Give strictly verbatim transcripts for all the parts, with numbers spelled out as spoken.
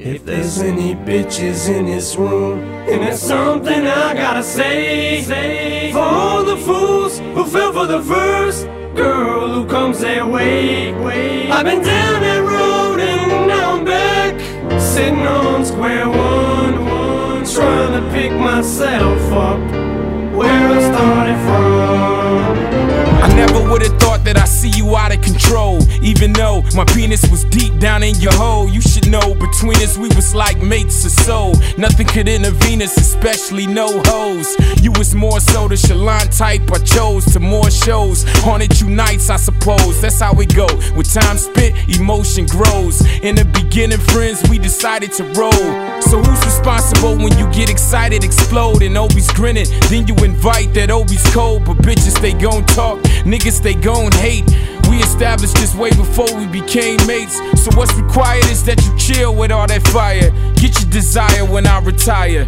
If there's any bitches in this room, and there's something I gotta say, say for all the fools who fell for the first girl who comes their way. I've been down that road and now I'm back, sitting on square one, one, trying to pick myself up where I started from. I never would've thought that I'd see you out of control, even though my penis was deep down in your hole. You should know, between us we was like mates or so. Nothing could intervene us, especially no hoes. You was more so the Shalon type I chose, to more shows, haunted you nights I suppose. That's how we go, with time spent, emotion grows. In the beginning, friends, we decided to roll. So who's responsible when you get excited, explode, and Obi's grinning? Then you invite that Obi's cold, but bitches they gon' talk, niggas they gon' hate. We established this way before we became mates. So what's required is that you chill with all that fire. Get your desire when I retire.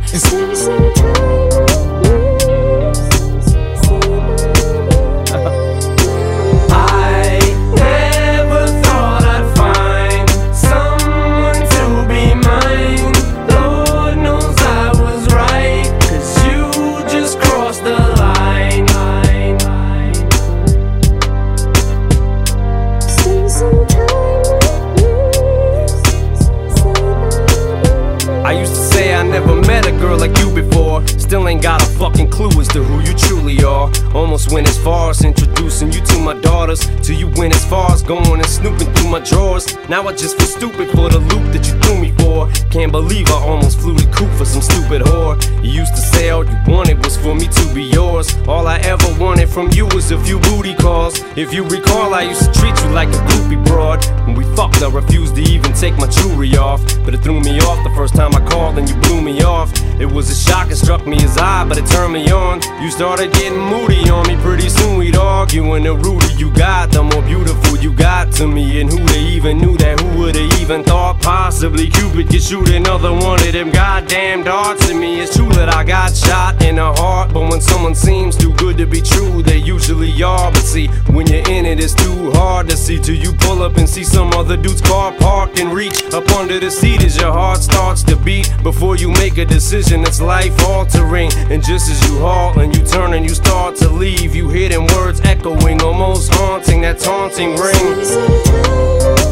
Like you before, still ain't got a fucking clue as to who you truly are. Almost went as far as introducing you to my daughters, till you went as far as going and snooping through my drawers. Now I just feel stupid for the loop that you threw me for. Can't believe I almost flew the coop for some stupid whore. You used to say all you wanted was for me to be yours. All I ever wanted from you was a few booty calls. If you recall, I used to treat you like a groupie broad. When we fucked, I refused to even take my jewelry off, but it threw me off the first time I called and you blew me off. It was a shock, it struck me as odd, but it turned me on. You started getting moody on me, pretty soon we'd argue. And the ruder you got, the more beautiful you got to me. And who they even knew that, who would've even thought possibly Cupid could shoot another one of them goddamn darts at me. It's true that I got shot in the heart, but when someone seems too good to be true, they usually are. But see, when you're in it, it's too hard to see till you pull up and see some other dude's car parked and reach up under the seat as your heart starts to beat. Before you make a decision that's life altering, and just as you halt and you turn and you start to leave, you hear them words echoing, almost haunting, that taunting ring.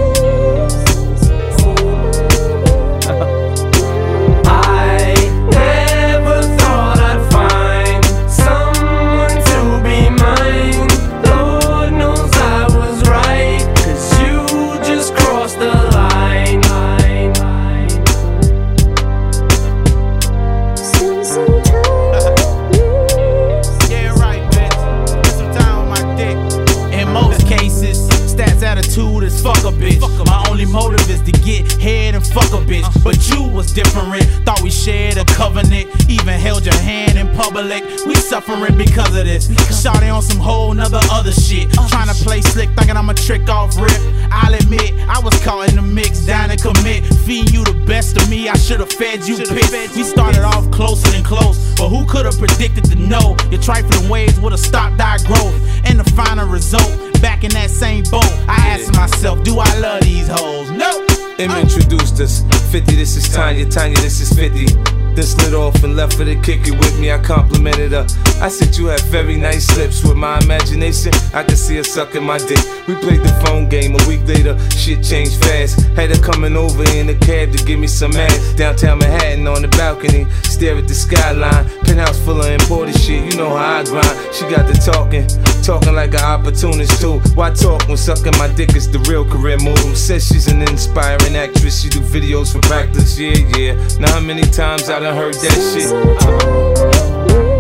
Fuck a bitch. My only motive is to get head and fuck a bitch. But you was different. Thought we shared a covenant. Even held your hand in public. We suffering because of this. Shawty on some whole nother other shit. Tryna play slick, thinking I'ma trick off rip. I'll admit, I was caught in the mix, down to commit. Feeding you the best of me, I should've fed you piss. We started off closer than close, but who could've predicted to know your trifling ways would've stopped our growth? And the final result, back in that same boat, I asked myself, do I love these hoes? No! Em introduced us. fifty, this is Tanya. Tanya, this is fifty. Then slid off and left her to kick it with me. I complimented her. I said you have very nice lips. With my imagination, I could see her sucking my dick. We played the phone game. A week later, shit changed fast. Had her coming over in a cab to give me some ass. Downtown Manhattan on the balcony, stare at the skyline. Penthouse full of imported shit. You know how I grind. She got the talking, talking like an opportunist too. Why talk when sucking my dick is the real career move? Says she's an inspiring actress. She do videos for practice. Yeah, yeah. Now how many times I done heard that shit?